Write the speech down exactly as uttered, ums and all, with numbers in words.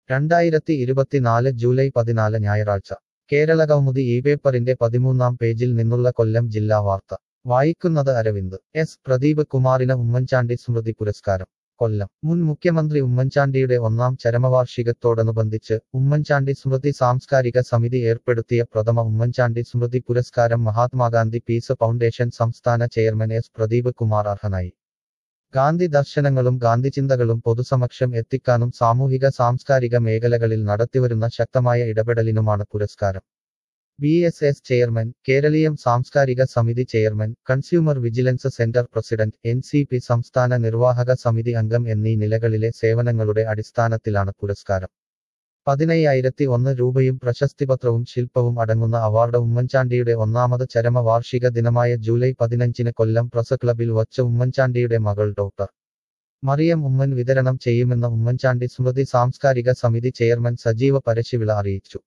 രണ്ടായിരത്തി ഇരുപത്തിനാല് ജൂലൈ പതിനാല് ഞായറാഴ്ച കേരള കൗമുദി ഈ പേപ്പറിന്റെ പതിമൂന്നാം പേജിൽ നിന്നുള്ള കൊല്ലം ജില്ലാ വാർത്ത വായിക്കുന്നത് അരവിന്ദ്. എസ് പ്രദീപ് കുമാറിന് ഉമ്മൻചാണ്ടി സ്മൃതി പുരസ്കാരം. കൊല്ലം മുൻ മുഖ്യമന്ത്രി ഉമ്മൻചാണ്ടിയുടെ ഒന്നാം ചരമവാർഷികത്തോടനുബന്ധിച്ച് ഉമ്മൻചാണ്ടി സ്മൃതി സാംസ്കാരിക സമിതി ഏർപ്പെടുത്തിയ പ്രഥമ ഉമ്മൻചാണ്ടി സ്മൃതി പുരസ്കാരം മഹാത്മാഗാന്ധി പീസ് ഫൗണ്ടേഷൻ സംസ്ഥാന ചെയർമാൻ എസ് പ്രദീപ് കുമാർ അർഹനായി. ഗാന്ധി ദർശനങ്ങളും ഗാന്ധിചിന്തകളും പൊതുസമക്ഷം എത്തിക്കാനും സാമൂഹിക സാംസ്കാരിക മേഖലകളിൽ നടത്തിവരുന്ന ശക്തമായ ഇടപെടലിനുമാണ് പുരസ്കാരം. B S S chairman, Keraleeyam സാംസ്കാരിക സമിതി chairman, consumer vigilance centre president, N C P സംസ്ഥാന നിർവാഹക സമിതി അംഗം എന്നീ നിലകളിലെ സേവനങ്ങളുടെ അടിസ്ഥാനത്തിലാണ് പുരസ്കാരം. പതിനയ്യായിരത്തി ഒന്ന് രൂപയും പ്രശസ്തിപത്രവും ശില്പവും അടങ്ങുന്ന അവാർഡ് ഉമ്മൻചാണ്ടിയുടെ ഒന്നാമത് ചരമ വാർഷിക ദിനമായ ജൂലൈ പതിനഞ്ചിന് കൊല്ലം പ്രസ് ക്ലബിൽ വച്ച് ഉമ്മൻചാണ്ടിയുടെ മകൾ ഡോക്ടർ മറിയം ഉമ്മൻ വിതരണം ചെയ്യുമെന്ന് ഉമ്മൻചാണ്ടി സ്മൃതി സാംസ്കാരിക സമിതി ചെയർമാൻ സജീവ പരശിവിള അറിയിച്ചു.